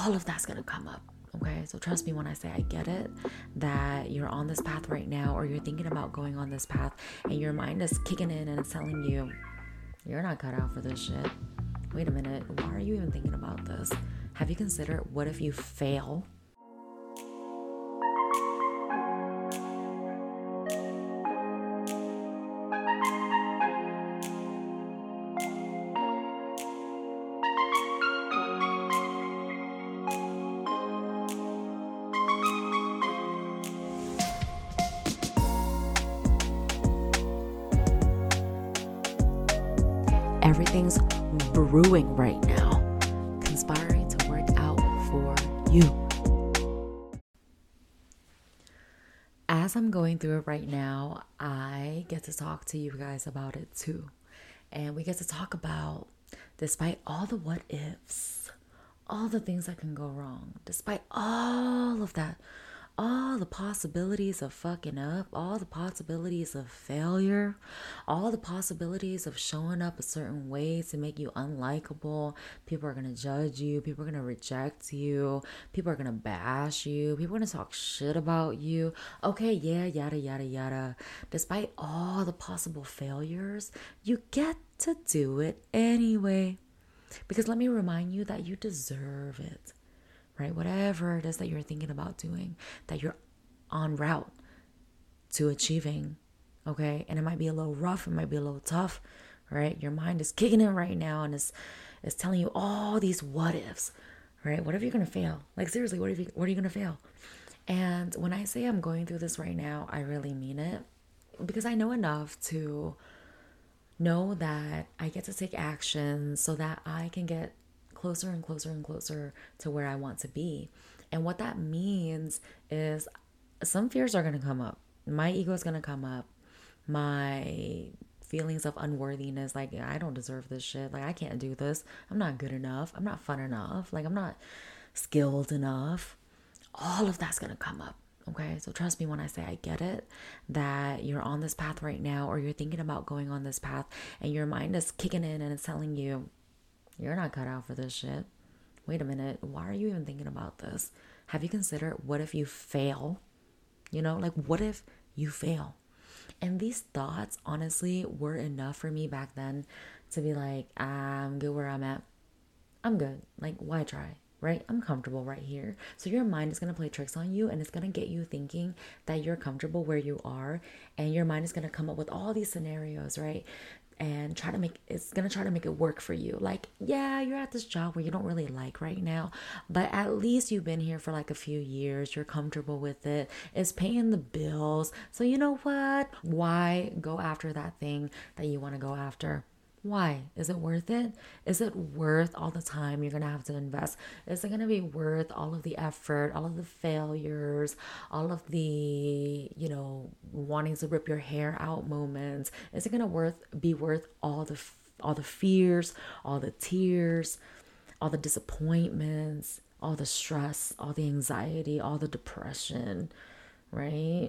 all of that's going to come up. Okay, so trust me when I say I get it, that you're on this path right now, or you're thinking about going on this path, and your mind is kicking in and it's telling you, you're not cut out for this shit. Wait a minute, why are you even thinking about this? Have you considered what if you fail? Everything's brewing right now, conspiring to work out for you. As I'm going through it right now, I get to talk to you guys about it too. And we get to talk about, despite all the what ifs, all the things that can go wrong, despite all of that, all the possibilities of fucking up, all the possibilities of failure, all the possibilities of showing up a certain way to make you unlikable. People are going to judge you. People are going to reject you. People are going to bash you. People are going to talk shit about you. Okay, yeah, yada, yada, yada. Despite all the possible failures, you get to do it anyway. Because let me remind you that you deserve it. Right? Whatever it is that you're thinking about doing, that you're en route to achieving, okay? And it might be a little rough, it might be a little tough, right? Your mind is kicking in right now and is telling you all these what ifs, right? What if you're gonna fail? Like seriously, what are you gonna fail? And when I say I'm going through this right now, I really mean it, because I know enough to know that I get to take action so that I can get closer and closer and closer to where I want to be. And what that means is some fears are going to come up. My ego is going to come up. My feelings of unworthiness, like I don't deserve this shit. Like I can't do this. I'm not good enough. I'm not fun enough. Like I'm not skilled enough. All of that's going to come up. Okay, so trust me when I say I get it, that you're on this path right now, or you're thinking about going on this path, and your mind is kicking in and it's telling you, you're not cut out for this shit. Wait a minute. Why are you even thinking about this? Have you considered what if you fail? Like what if you fail? And these thoughts, honestly, were enough for me back then to be like, I'm good where I'm at. I'm good. Like, why try? Right? I'm comfortable right here. So your mind is going to play tricks on you, and it's going to get you thinking that you're comfortable where you are. And your mind is going to come up with all these scenarios, right? And it's going to try to make it work for you. Like, yeah, you're at this job where you don't really like right now, but at least you've been here for like a few years. You're comfortable with it. It's paying the bills. So you know what? Why go after that thing that you want to go after? Why? Is it worth it? Is it worth all the time you're going to have to invest? Is it going to be worth all of the effort, all of the failures, all of the, wanting to rip your hair out moments? Is it going to be worth all the fears, all the tears, all the disappointments, all the stress, all the anxiety, all the depression, right?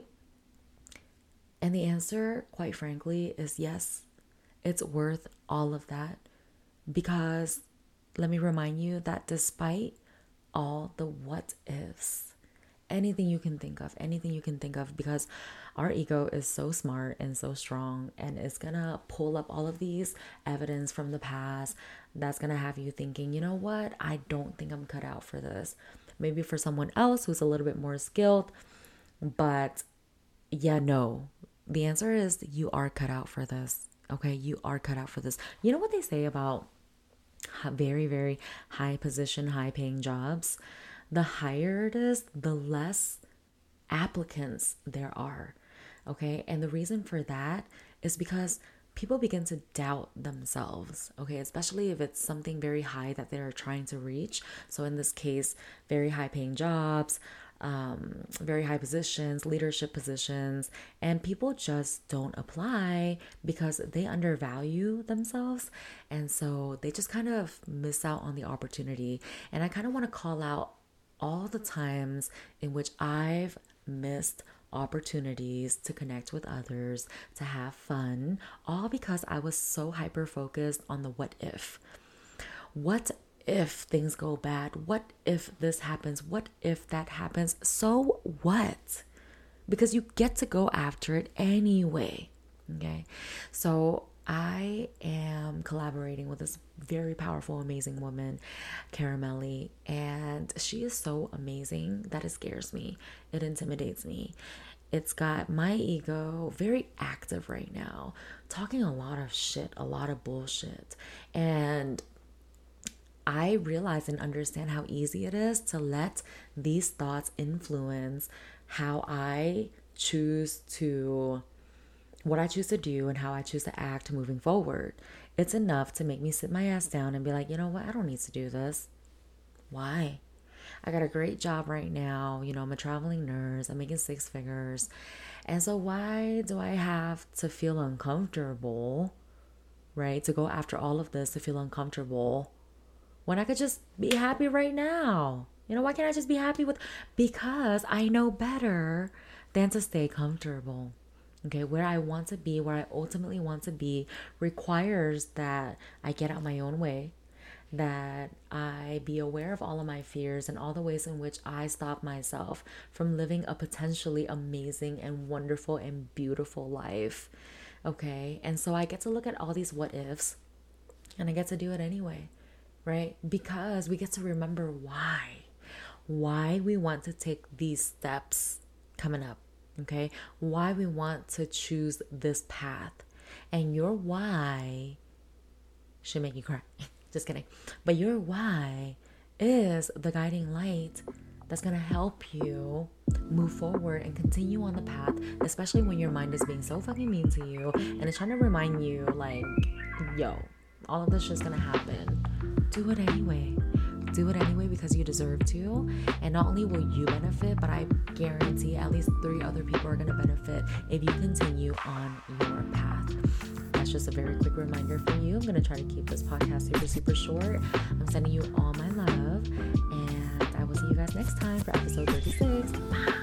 And the answer, quite frankly, is yes. It's worth all of that, because let me remind you that despite all the what ifs, anything you can think of, because our ego is so smart and so strong, and it's gonna pull up all of these evidence from the past that's gonna have you thinking, you know what, I don't think I'm cut out for this. Maybe for someone else who's a little bit more skilled, but yeah, no. The answer is you are cut out for this. Okay, you are cut out for this. You know what they say about very, very high position, high paying jobs? The higher it is, the less applicants there are. Okay, and the reason for that is because people begin to doubt themselves. Okay, especially if it's something very high that they're trying to reach. So in this case, very high paying jobs, very high positions, leadership positions, and people just don't apply because they undervalue themselves. And so they just kind of miss out on the opportunity. And I kind of want to call out all the times in which I've missed opportunities to connect with others, to have fun, all because I was so hyper focused on the what if. What if things go bad? What if this happens? What if that happens? So what? Because you get to go after it anyway. Okay. So I am collaborating with this very powerful, amazing woman, Caramelli, and she is so amazing that it scares me. It intimidates me. It's got my ego very active right now, talking a lot of shit, a lot of bullshit. And I realize and understand how easy it is to let these thoughts influence how I choose to, what I choose to do and how I choose to act moving forward. It's enough to make me sit my ass down and be like, you know what? I don't need to do this. Why? I got a great job right now. I'm a traveling nurse. I'm making 6 figures. And so why do I have to feel uncomfortable, right? To go after all of this, to feel uncomfortable when I could just be happy right now? Why can't I just be happy with, because I know better than to stay comfortable. Okay, where I want to be, where I ultimately want to be, requires that I get out my own way, that I be aware of all of my fears and all the ways in which I stop myself from living a potentially amazing and wonderful and beautiful life. Okay, and so I get to look at all these what ifs and I get to do it anyway, right? Because we get to remember why we want to take these steps coming up. Okay, why we want to choose this path, and your why should make you cry. Just kidding. But your why is the guiding light that's going to help you move forward and continue on the path, especially when your mind is being so fucking mean to you and it's trying to remind you like, yo, all of this shit's going to happen. Do it anyway. Do it anyway because you deserve to. And not only will you benefit, but I guarantee at least 3 other people are going to benefit if you continue on your path. That's just a very quick reminder for you. I'm going to try to keep this podcast super, super short. I'm sending you all my love. And I will see you guys next time for episode 36. Bye.